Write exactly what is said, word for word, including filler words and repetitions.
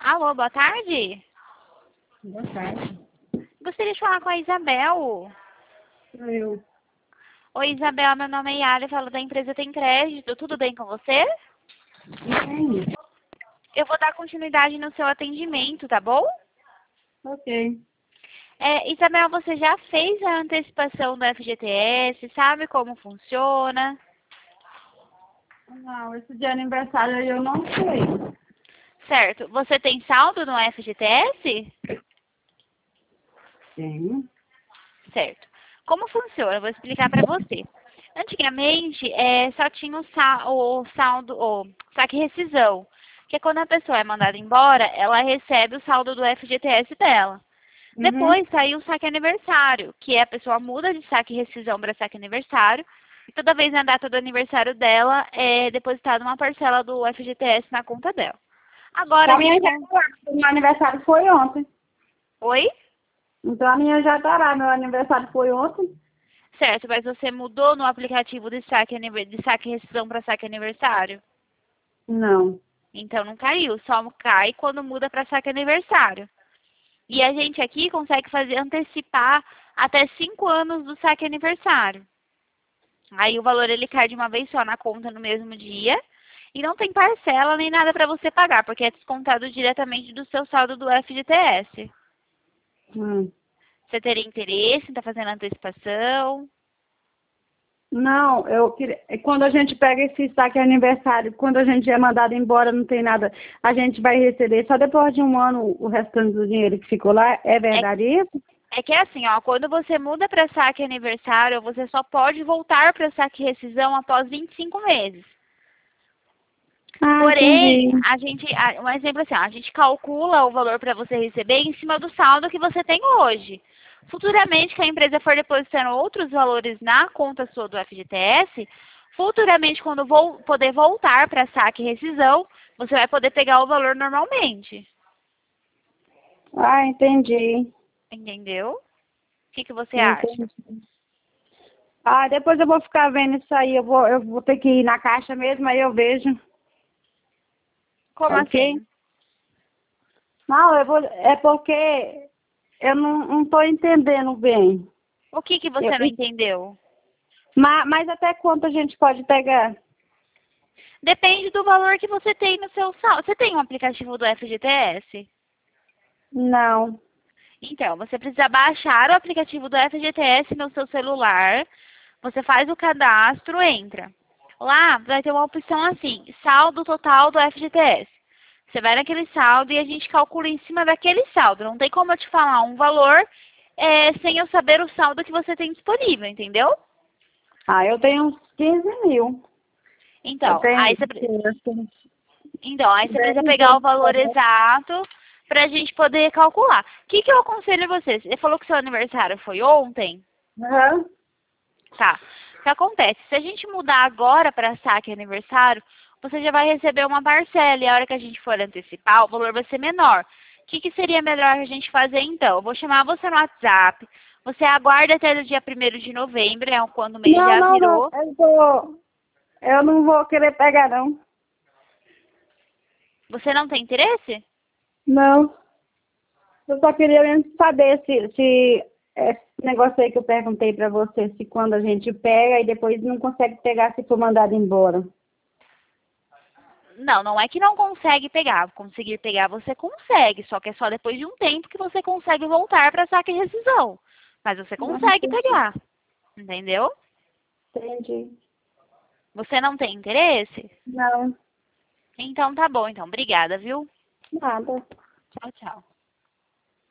Alô, boa tarde. Boa tarde. Gostaria de falar com a Isabel. Sou eu. Oi, Isabel, meu nome é Yara, eu falo da empresa Tem Crédito. Tudo bem com você? Sim. Eu vou dar continuidade no seu atendimento, tá bom? Ok. É, Isabel, você já fez a antecipação do F G T S? Sabe como funciona? Não, esse de aniversário aí eu não sei. Certo. Você tem saldo no F G T S? Sim. Certo. Como funciona? Eu vou explicar para você. Antigamente, é, só tinha o, sa o saldo, o saque rescisão, que é quando a pessoa é mandada embora, ela recebe o saldo do F G T S dela. Uhum. Depois saiu o saque aniversário, que é a pessoa muda de saque rescisão para saque aniversário, e toda vez na data do aniversário dela é depositada uma parcela do F G T S na conta dela. Agora Então, a a minha gente... já com- tá lá. Meu aniversário foi ontem. Oi? Então a minha já tá lá. Meu aniversário foi ontem. Certo, mas você mudou no aplicativo de saque, anive- de saque rescisão para saque aniversário? Não. Então não caiu, só cai quando muda para saque aniversário. E a gente aqui consegue fazer antecipar até cinco anos do saque aniversário. Aí o valor ele cai de uma vez só na conta no mesmo dia e não tem parcela nem nada para você pagar, porque é descontado diretamente do seu saldo do F G T S. Hum. Você teria interesse em estar fazendo antecipação? Não, eu queria. Quando a gente pega esse saque aniversário, quando a gente é mandado embora, não tem nada, a gente vai receber só depois de um ano o restante do dinheiro que ficou lá. É É verdade isso? É que é assim, ó, quando você muda para saque aniversário, você só pode voltar para saque rescisão após vinte e cinco meses. Ah, Porém, entendi. a gente, a- um exemplo assim, ó, a gente calcula o valor para você receber em cima do saldo que você tem hoje. Futuramente, que a empresa for depositando outros valores na conta sua do F G T S, futuramente, quando vol poder voltar para saque rescisão, você vai poder pegar o valor normalmente. Ah, entendi. Entendeu? O que, que você acha? Entendi. Ah, depois eu vou ficar vendo isso aí. Eu vou, eu vou ter que ir na caixa mesmo, aí eu vejo. Como Ok? assim? Não, eu vou. É porque eu não, não tô entendendo bem. O que, que Eu, você não entendeu? mas, mas até quanto a gente pode pegar? Depende do valor que você tem no seu saldo. Você tem um aplicativo do F G T S? Não. Então, você precisa baixar o aplicativo do F G T S no seu celular. Você faz o cadastro, entra. Lá vai ter uma opção assim, saldo total do F G T S. Você vai naquele saldo e a gente calcula em cima daquele saldo. Não tem como eu te falar um valor é, sem eu saber o saldo que você tem disponível, entendeu? Ah, eu tenho uns quinze mil. Eu Então, tenho. aí você, pre- então, aí você precisa dez pegar o anos. valor exato para a gente poder calcular. O que, que eu aconselho a você? Você falou que seu aniversário foi ontem? Aham. Tá. O que acontece? Se a gente mudar agora para saque aniversário, você já vai receber uma parcela e a hora que a gente for antecipar, o valor vai ser menor. O que, que seria melhor a gente fazer então? Eu vou chamar você no WhatsApp. Você aguarda até o dia primeiro de novembro, é quando o mês Não, já não, não. virou. Eu, vou, eu não vou querer pegar, não. Você não tem interesse? Não. Eu só queria mesmo saber se, se esse negócio aí que eu perguntei pra você, se quando a gente pega e depois não consegue pegar se for mandado embora. Não, não é que não consegue pegar. Conseguir pegar você consegue, só que é só depois de um tempo que você consegue voltar para saque e rescisão. Mas você Não consegue entendi. pegar, entendeu? Entendi. Você não tem interesse? Não, Então tá bom, então. Obrigada, viu? nada. Tchau, tchau.